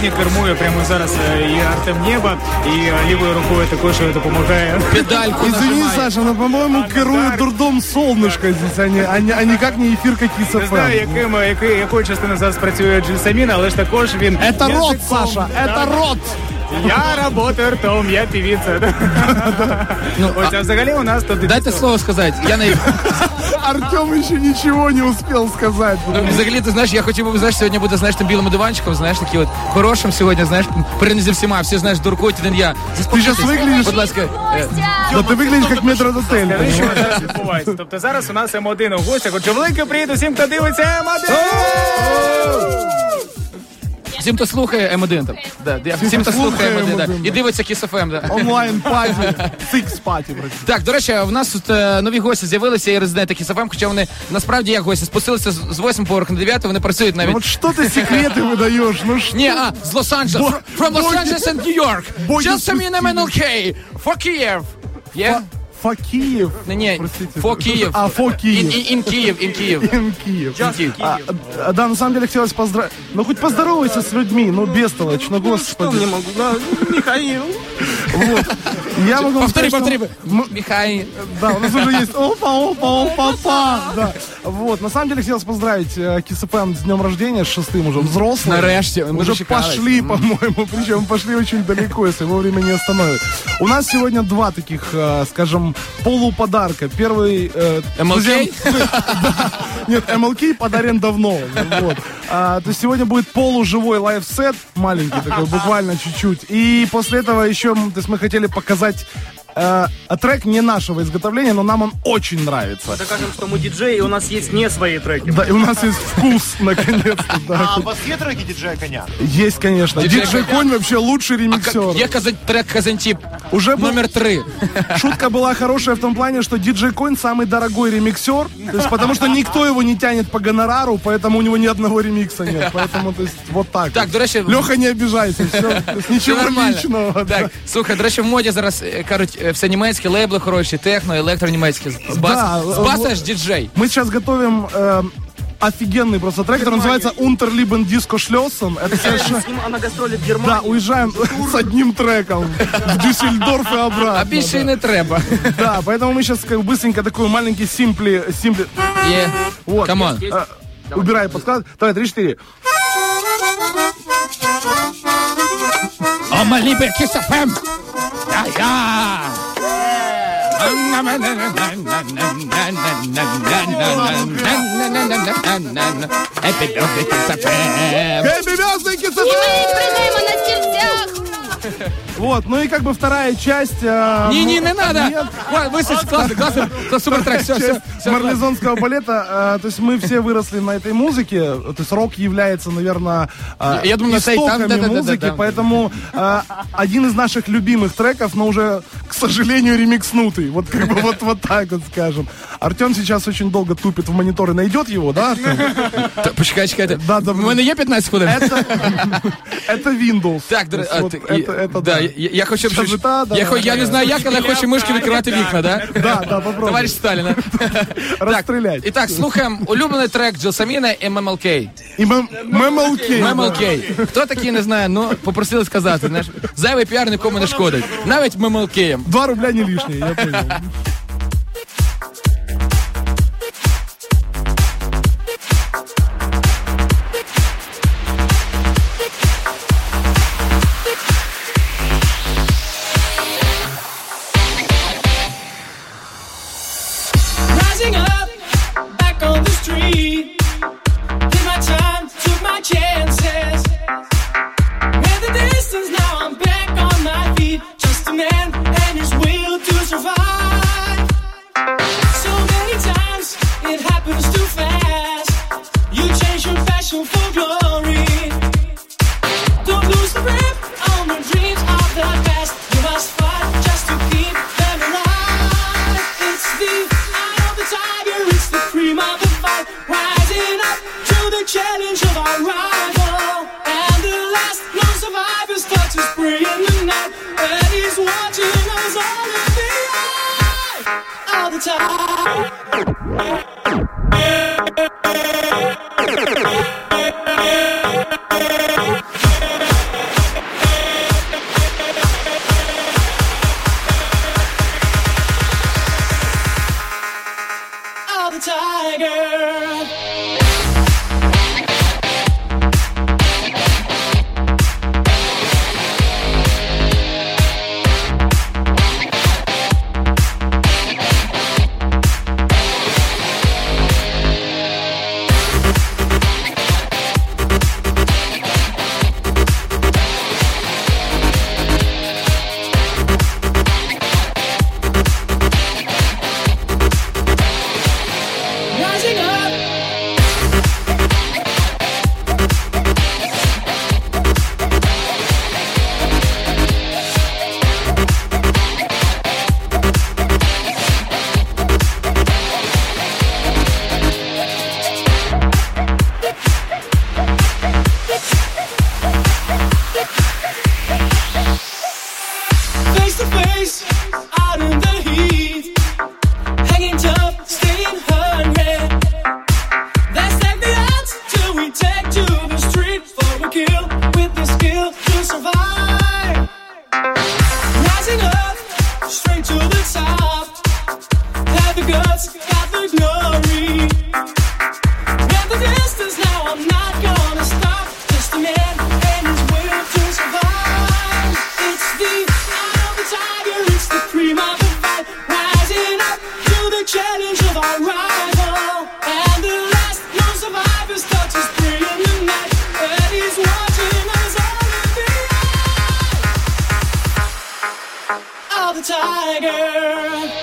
сьогодні кермує прямо зараз і Артем Нєба, і лівою рукою також допомагає. Педальку Извини, Саша, но, по-моему, керует дурдом «Солнышко» здесь, а никак не ефірка Kiss FM. Не знаю, якою частиною зараз працює Джельсамін, але ж також він... Это рот, Саша, это рот! Я работаю ртом, я певица. Ось, а взагалі у нас тут... Дайте слово сказати. Артем еще ничего не успел сказать. Взагалі, ти знаєш, я хотів би, знаєш, сьогодні бути, знаєш, тим білим диванчиком, знаєш, такий от хорошим сьогодні, знаєш, перед зі всіма, всі, знаєш, дуркують, один я. Ти зараз виглядиш... Будь ласка. Да ти виглядиш як метродотель. Що зараз відбувається? Тобто зараз у нас М1 у гостях. Отже, великий привіт усім, хто дивиться М1! Всім, хто слухає М1 там. Всім, хто слухає М1, і дивиться Kiss FM. Онлайн-паті, сикс-паті. Так, до речі, в нас тут нові гості з'явилися і резиденти Kiss FM, хоча вони насправді як гості спустилися з 8 поверху на 9, вони працюють навіть... Вот что ты секреты выдаешь? Ну что? Ні, з Лос-Анджелеса. From Los Angeles and New York. Джельсамін MNLK. For Kiev. Yeah? For Киев. Не, Простите. for Kiev. А, for Киев. In Kiev. In Киев. Да, на самом деле хотелось поздравить. Ну, хоть поздоровайся с людьми, ну, бестолочь, ну, господи. Что мне могу? Да, Михаил. Вот. Я могу вам сказать, Повтори. что... Михаил. Да, у нас уже есть опа. Да. Вот, на самом деле хотелось поздравить Kiss FM с днем рождения, с 6-м уже взрослым. Нарешті, ми уже дочекались. пошли, по-моему, причем пошли очень далеко, если вовремя не остановить. У нас сегодня два таких, скажем, полуподарка. Первый... MLK? Нет, MLK подарен давно. Вот. То есть сегодня будет полуживой лайв-сет, маленький такой, буквально чуть-чуть. И после этого еще, то есть мы хотели показать трек не нашего изготовления, но нам он очень нравится. Докажем, что мы диджеи, и у нас есть не свои треки. Да, и у нас есть вкус, наконец-то. Да. А у вас есть треки диджея Коня? Есть, конечно. Диджей Конь вообще лучший ремиксер. Є трек Казантип Уже номер 3. Шутка была хорошая в том плане, что Диджей Конь самый дорогой ремиксер, то есть, потому что никто его не тянет по гонорару, поэтому у него ни одного ремикса нет. Поэтому, то есть, вот так. Так, до речі... Леха, не обижайся, все, то есть, ничего личного. Так, слухай, до речі, в моді зараз, кажуть, все німецькі лейбли хороші, техно, електронімецькі. З баса аж діджей. Мы сейчас готовим офигенный просто трек, который называется «Unterlieben Disco Schlossen». Это совершенно... С ним на гастроли в Германии. Да, уезжаем с одним треком в Дюссельдорф и обратно. А більше й не треба. Да, поэтому мы сейчас как быстренько такой маленький симпли... Yeah. Вот. Come on. Убирай подсказку. Давай, 3-4. Oh, my liebe Kiss FM. Ja. Вот, ну и как бы вторая часть... Не надо! Высадь, классно, супер трек, все. Марлезонского балета. То есть мы все выросли на этой музыке. То есть рок является, наверное, я думаю, истоками музыки. Поэтому один из наших любимых треков, но уже, к сожалению, ремикснутый. Вот как бы вот так вот скажем. Артем сейчас очень долго тупит в монитор и найдет его, да, Артем? Почекай. Да, у мене є 15 хвилин. Это Windows. Так, да. Я хочу... Я не знаю як, але хочу мишки відкривати вікна, да? Да, попробуй. Товариш Сталіна. Розстрілять. І так, слухаємо улюблений трек Джельсаміна і MLK. MLK. Хто такий, не знаю, ну, попросили сказати. Знаєш, зайвий піар нікому не шкодить. Навіть MLK. 2 рубля не лишні, я понял. tiger.